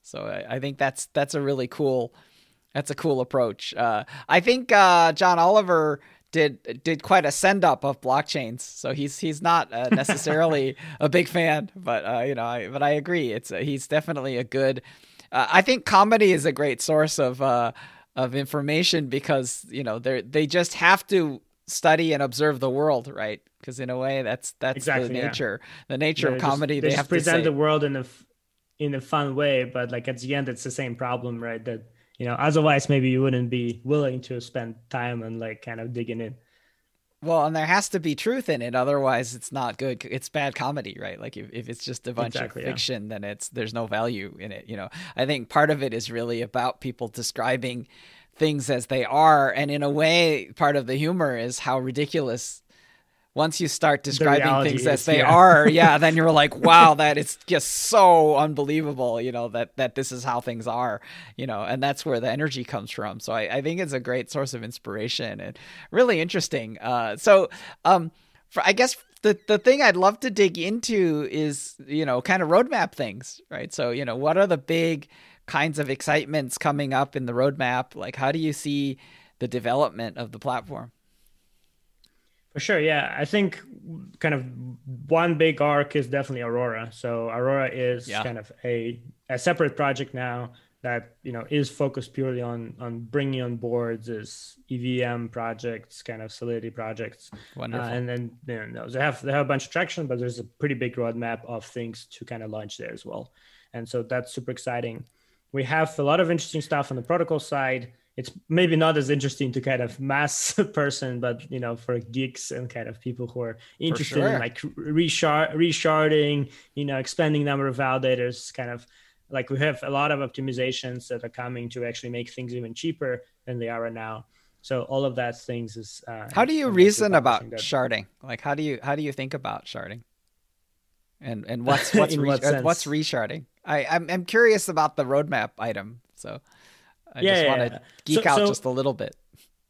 So I, I think that's that's a really cool that's a cool approach. Uh, I think uh, John Oliver did did quite a send up of blockchains, so he's he's not uh, necessarily a big fan, but uh, you know, I, but I agree. It's a, he's definitely a good. Uh, I think comedy is a great source of uh, of information because you know they they just have to study and observe the world, right? Because in a way, that's that's exactly, the yeah. nature the nature They're of comedy. Just, they, they just have present to say. the world in a in a fun way, but like at the end, it's the same problem, right? That you know, otherwise maybe you wouldn't be willing to spend time and like kind of digging in. Well, and there has to be truth in it, otherwise it's not good. It's bad comedy, right? Like if, if it's just a bunch exactly, of fiction, yeah. then it's there's no value in it. You know, I think part of it is really about people describing things as they are, and in a way, part of the humor is how ridiculous. Once you start describing things is, as they yeah. are, yeah, then you're like, wow, that is just so unbelievable, you know, that, that this is how things are, you know, and that's where the energy comes from. So I, I think it's a great source of inspiration and really interesting. Uh, so um, for, I guess the, the thing I'd love to dig into is, you know, kind of roadmap things, right? So, you know, what are the big kinds of excitements coming up in the roadmap? Like, how do you see the development of the platform? For sure, yeah. I think kind of one big arc is definitely Aurora. So Aurora is yeah. kind of a, a separate project now that you know is focused purely on on bringing on boards as E V M projects, kind of Solidity projects. Wonderful. Uh, and then you know, they have they have a bunch of traction, but there's a pretty big roadmap of things to kind of launch there as well. And so that's super exciting. We have a lot of interesting stuff on the protocol side. It's maybe not as interesting to kind of mass person, but you know, for geeks and kind of people who are interested sure. in like reshard, resharding, you know, expanding number of validators, kind of like we have a lot of optimizations that are coming to actually make things even cheaper than they are right now. So all of that things is. Uh, how do you reason about that. sharding? Like, how do you how do you think about sharding? And and what's what's re- what what's resharding? I I'm I'm curious about the roadmap item. So. I yeah, just yeah, want to yeah. geek so, out so, just a little bit.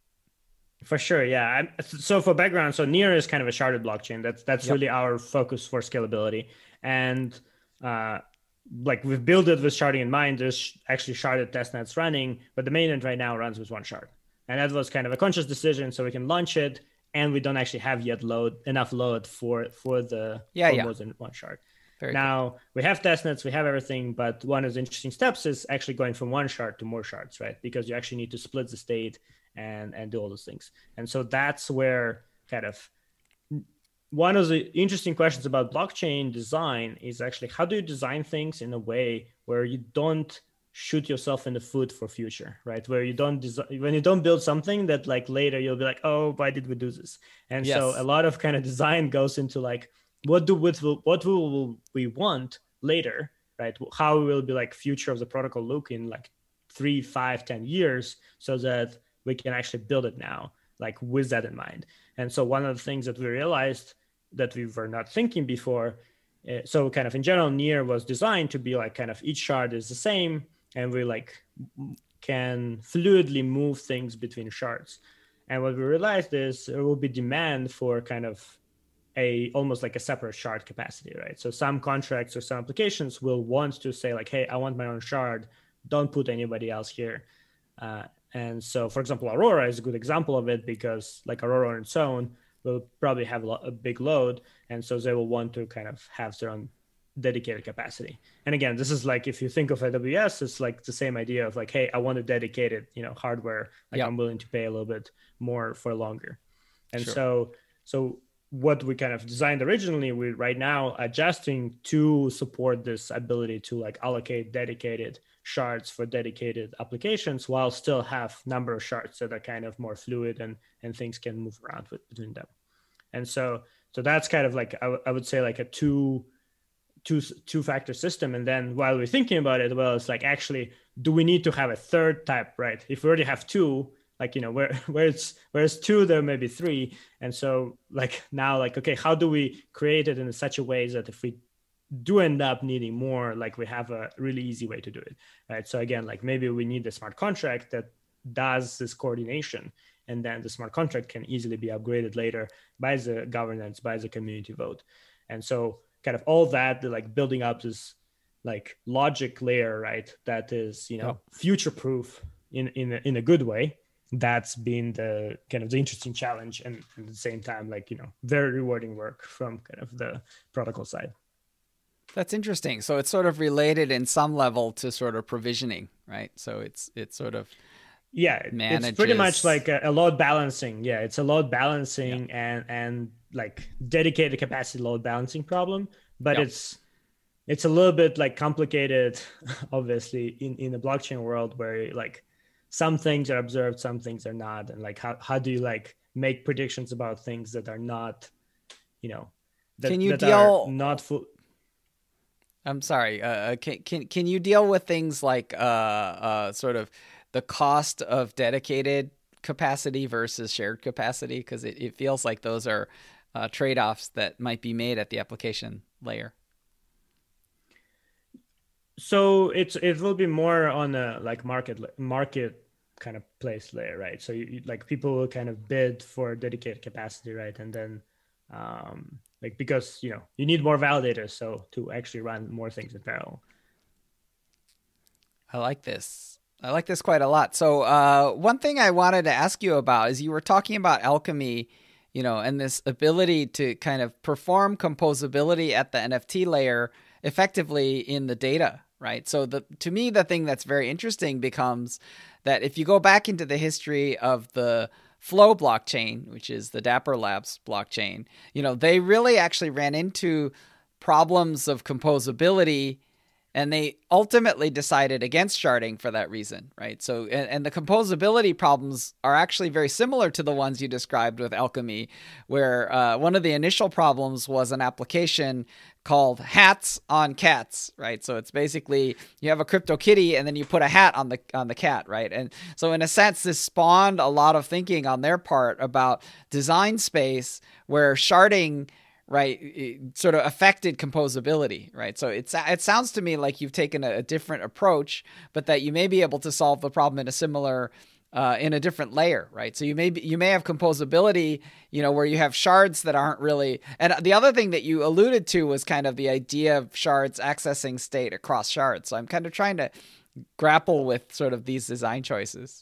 For sure, yeah. So for background, so Near is kind of a sharded blockchain. That's that's yep. really our focus for scalability. And uh, like we've built it with sharding in mind. There's actually sharded testnets running, but the mainnet right now runs with one shard. And that was kind of a conscious decision so we can launch it, and we don't actually have yet load enough load for for the yeah, for yeah. more than one shard. Very now cool. we have testnets, we have everything, but one of the interesting steps is actually going from one shard to more shards, right? Because you actually need to split the state and and do all those things. And so that's where kind of one of the interesting questions about blockchain design is actually how do you design things in a way where you don't shoot yourself in the foot for future, right? Where you don't design, when you don't build something that like later you'll be like, oh, why did we do this? And yes. so a lot of kind of design goes into like, what do with what will we want later, right? How will be like future of the protocol look in like three, five, ten years, so that we can actually build it now, like with that in mind. And so one of the things that we realized that we were not thinking before, uh, so kind of in general, Near was designed to be like kind of each shard is the same, and we like can fluidly move things between shards. And what we realized is there will be demand for kind of a almost like a separate shard capacity, right? So some contracts or some applications will want to say like, hey, I want my own shard. Don't put anybody else here. Uh, and so, for example, Aurora is a good example of it because like Aurora on its own will probably have a, lo- a big load. And so they will want to kind of have their own dedicated capacity. And again, this is like, if you think of A W S, it's like the same idea of like, hey, I want a dedicated, you know, hardware. Like yep. I'm willing to pay a little bit more for longer. And sure. so, so what we kind of designed originally, we right now adjusting to support this ability to like allocate dedicated shards for dedicated applications while still have number of shards that are kind of more fluid and, and things can move around with, between them. And so, so that's kind of like, I, w- I would say like a two, two, two factor system. And then while we're thinking about it, well, it's like, actually, do we need to have a third type, right? If we already have two, like, you know, where, where it's, where it's two, there may be three. And so like now, like, okay, how do we create it in such a way that if we do end up needing more, like we have a really easy way to do it, right? So again, like maybe we need a smart contract that does this coordination, and then the smart contract can easily be upgraded later by the governance, by the community vote. And so kind of all that, like building up this like logic layer, right? That is, you know, Yep. future proof in in a, in a good way. That's been the kind of the interesting challenge, and, and at the same time, like, you know, very rewarding work from kind of the protocol side. That's interesting. So it's sort of related in some level to sort of provisioning, right? So it's it's sort of Yeah, it's pretty much manages. like a, a load balancing. Yeah, it's a load Yeah. balancing and and like dedicated capacity load balancing problem, but Yeah. it's it's a little bit like complicated, obviously, in in the blockchain world where like some things are observed, some things are not, and like how how do you like make predictions about things that are not, you know, Can that you that are deal not full. I'm sorry. Uh, uh, can can can you deal with things like uh, uh, sort of the cost of dedicated capacity versus shared capacity? Because it, it feels like those are uh, trade-offs that might be made at the application layer. So it's it will be more on a like market market kind of place layer, right? So you, you- like people will kind of bid for dedicated capacity, right? And then um like because you know you need more validators so to actually run more things in parallel. I like this. I like this quite a lot. So, uh, one thing I wanted to ask you about is you were talking about alchemy, you know, and this ability to kind of perform composability at the N F T layer effectively in the data, right? So, the to me, the thing that's very interesting becomes that if you go back into the history of the Flow blockchain, which is the Dapper Labs blockchain, you know, they really actually ran into problems of composability, and they ultimately decided against sharding for that reason, right? So, and, and the composability problems are actually very similar to the ones you described with Alchemy, where uh, one of the initial problems was an application called hats on cats, right? So it's basically you have a crypto kitty and then you put a hat on the on the cat, right? And so in a sense, this spawned a lot of thinking on their part about design space where sharding, right, it sort of affected composability, right? So it's it sounds to me like you've taken a, a different approach, but that you may be able to solve the problem in a similar uh, in a different layer, right? So you may be, you may have composability, you know, where you have shards that aren't really. And the other thing that you alluded to was kind of the idea of shards accessing state across shards. So I'm kind of trying to grapple with sort of these design choices.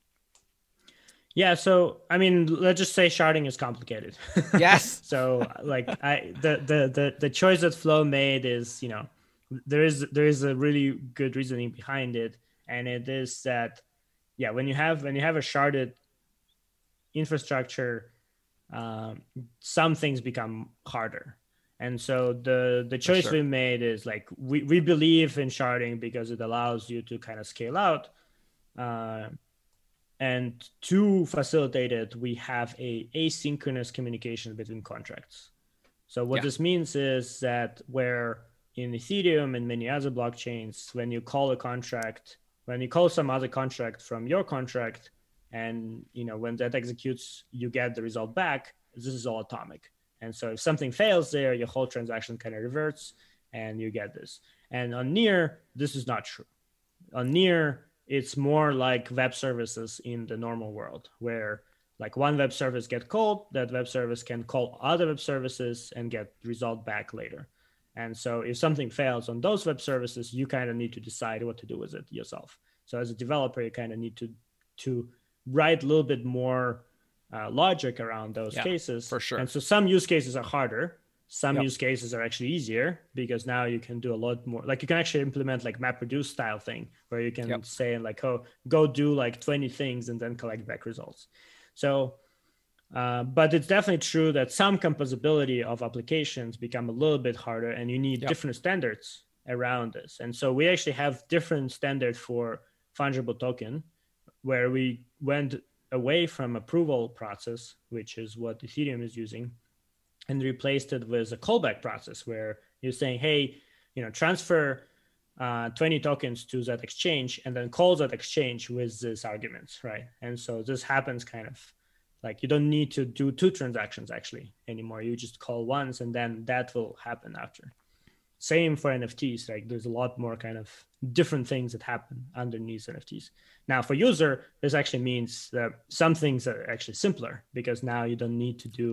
Yeah, so I mean, let's just say sharding is complicated. Yes. So like I the, the the the choice that Flow made is, you know, there is there is a really good reasoning behind it, and it is that yeah, when you have when you have a sharded infrastructure, um, some things become harder. And so the the For choice sure. we made is like we, we believe in sharding because it allows you to kind of scale out. Uh, and to facilitate it, we have a asynchronous communication between contracts. So what Yeah. this means is that where in Ethereum and many other blockchains, when you call a contract, when you call some other contract from your contract, and you know when that executes, you get the result back. This is all atomic. And so if something fails there, your whole transaction kind of reverts, and you get this. And on Near, this is not true. On Near, it's more like web services in the normal world, where like one web service get called, that web service can call other web services and get result back later. And so if something fails on those web services, you kind of need to decide what to do with it yourself. So as a developer, you kind of need to to write a little bit more uh, logic around those Yeah. cases. For sure. And so some use cases are harder. Some Yep. use cases are actually easier because now you can do a lot more. Like you can actually implement like MapReduce style thing where you can Yep. say like, oh, go do like twenty things and then collect back results. So, uh, but it's definitely true that some composability of applications become a little bit harder, and you need Yep. different standards around this. And so we actually have different standards for fungible token, where we went away from approval process, which is what Ethereum is using, and replaced it with a callback process where you're saying, hey, you know, transfer uh, twenty tokens to that exchange and then call that exchange with this arguments, right? And so this happens kind of like you don't need to do two transactions actually anymore. You just call once and then that will happen after. Same for N F Ts. Like there's a lot more kind of different things that happen underneath N F Ts. Now for user, this actually means that some things are actually simpler because now you don't need to do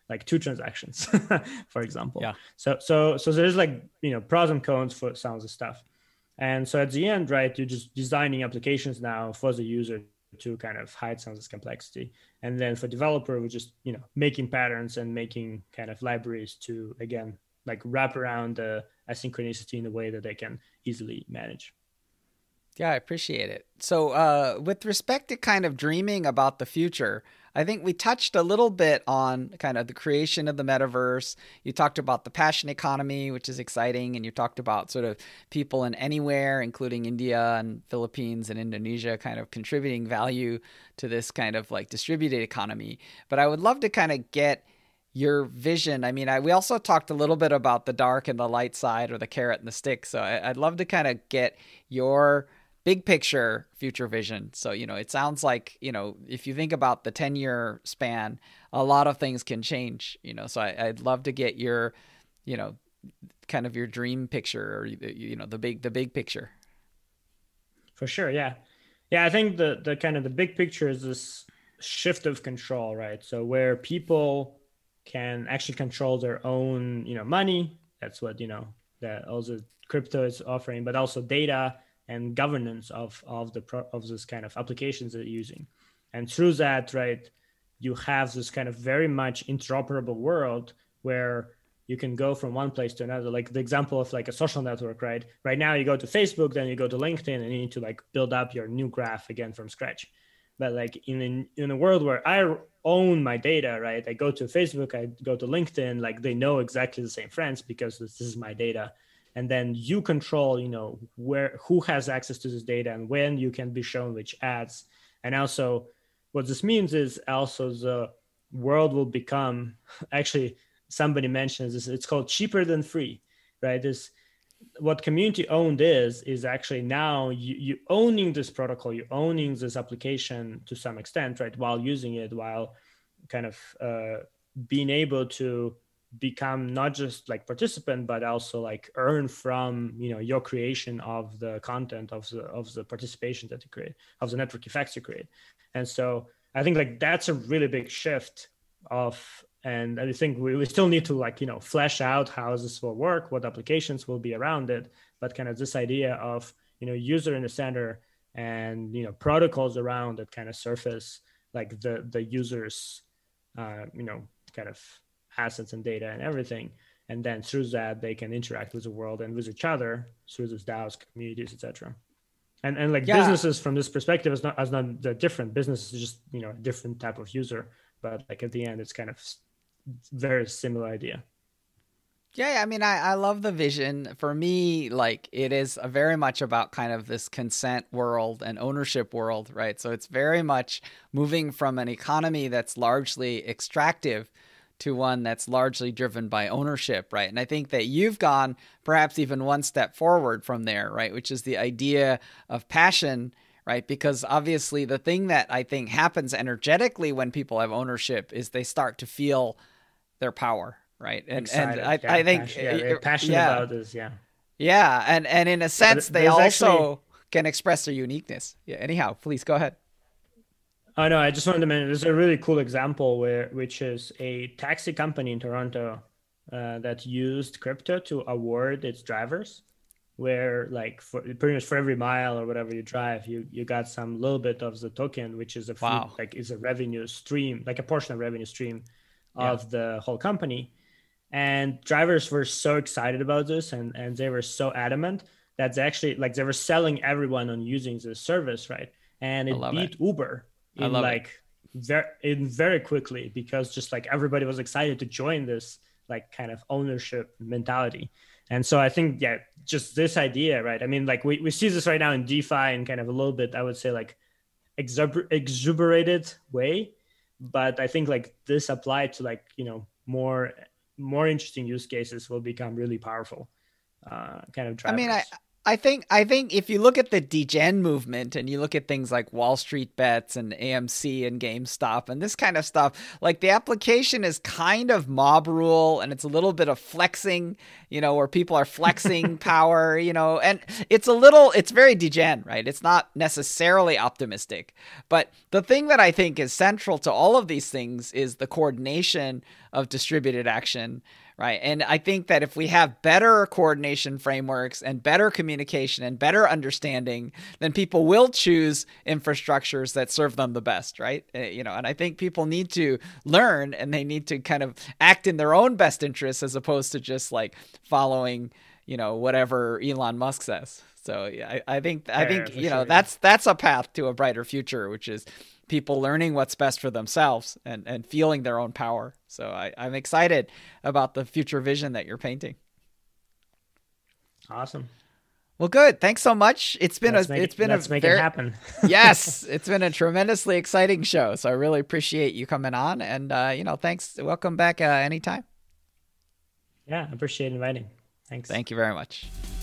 like two transactions, for example. Yeah. So so so there's like, you know, pros and cons for some of the stuff. And so at the end, right, you're just designing applications now for the user to kind of hide some of this complexity. And then for developer, we're just, you know, making patterns and making kind of libraries to, again, like wrap around the asynchronicity in a way that they can easily manage. Yeah, I appreciate it. So uh, with respect to kind of dreaming about the future, I think we touched a little bit on kind of the creation of the metaverse. You talked about the passion economy, which is exciting. And you talked about sort of people in anywhere, including India and Philippines and Indonesia, kind of contributing value to this kind of like distributed economy. But I would love to kind of get your vision. I mean, I, we also talked a little bit about the dark and the light side, or the carrot and the stick. So I, I'd love to kind of get your big picture future vision. So, you know, it sounds like, you know, if you think about the ten year span, a lot of things can change, you know, so I, I'd love to get your, you know, kind of your dream picture, or, you know, the big, the big picture. For sure. Yeah. Yeah. I think the, the kind of the big picture is this shift of control, right? So where people can actually control their own, you know, money. That's what, you know, that also crypto is offering, but also data and governance of of the pro, of this kind of applications that you're using. And through that, right, you have this kind of very much interoperable world where you can go from one place to another. Like the example of like a social network, right? Right now you go to Facebook, then you go to LinkedIn, and you need to like build up your new graph again from scratch. But like in in, in a world where I own my data, right? I go to Facebook, I go to LinkedIn, like they know exactly the same friends because this is my data. And then you control, you know, where, who has access to this data and when you can be shown which ads. And also what this means is also the world will become, actually somebody mentions this, it's called cheaper than free, right? This, what community owned is, is actually now you, you owning this protocol, you owning this application to some extent, right? While using it, while kind of uh, being able to become not just like participant, but also like earn from, you know, your creation of the content of the of the participation that you create, of the network effects you create. And so I think like that's a really big shift of, and I think we, we still need to like, you know, flesh out how this will work, what applications will be around it, but kind of this idea of, you know, user in the center and, you know, protocols around that kind of surface like the the users, uh, you know, kind of assets and data and everything. And then through that, they can interact with the world and with each other through those DAOs, communities, et cetera. And and like yeah. businesses from this perspective is not, is not the different. Business is just, you know, a different type of user. But like at the end, it's kind of very similar idea. Yeah, I mean, I, I love the vision. For me, like it is a very much about kind of this consent world and ownership world, right? So it's very much moving from an economy that's largely extractive to one that's largely driven by ownership, right? And I think that you've gone perhaps even one step forward from there, right? Which is the idea of passion, right? Because obviously the thing that I think happens energetically when people have ownership is they start to feel their power, right? And Excited, and I, yeah, I think passion, yeah, they're passionate yeah. about this, yeah. Yeah, and and in a sense, yeah, they also actually... can express their uniqueness. Yeah. Anyhow, please go ahead. Oh no, I just wanted to mention there's a really cool example where, which is a taxi company in Toronto uh, that used crypto to award its drivers, where like for pretty much for every mile or whatever you drive, you you got some little bit of the token, which is a free, wow. like is a revenue stream, like a portion of revenue stream of yeah. the whole company. And drivers were so excited about this, and and they were so adamant that they actually like they were selling everyone on using this service, right? And it beat it. Uber. in like very in very quickly, because just like everybody was excited to join this like kind of ownership mentality. And so I think, yeah, just this idea, right? I mean, like we, we see this right now in DeFi in kind of a little bit, I would say like exuber- exuberated way. But I think like this applied to like, you know, more more interesting use cases will become really powerful uh, kind of drivers. I mean, I I think I think if you look at the degen movement and you look at things like Wall Street Bets and A M C and GameStop and this kind of stuff, like the application is kind of mob rule, and it's a little bit of flexing, you know, where people are flexing power, you know, and it's a little, it's very degen, right? It's not necessarily optimistic. But the thing that I think is central to all of these things is the coordination of distributed action. Right. And I think that if we have better coordination frameworks and better communication and better understanding, then people will choose infrastructures that serve them the best. Right. Uh, you know, and I think people need to learn, and they need to kind of act in their own best interests as opposed to just like following, you know, whatever Elon Musk says. So yeah, I, I think I yeah, think, you know, sure. that's that's a path to a brighter future, which is people learning what's best for themselves and, and feeling their own power. So I, I'm excited about the future vision that you're painting. Awesome. Well, good. Thanks so much. It's been let's a, make it's it, been let's a make very, it happen. yes, it's been a tremendously exciting show. So I really appreciate you coming on, and, uh, you know, thanks. Welcome back uh, anytime. Yeah. I appreciate inviting. Thanks. Thank you very much.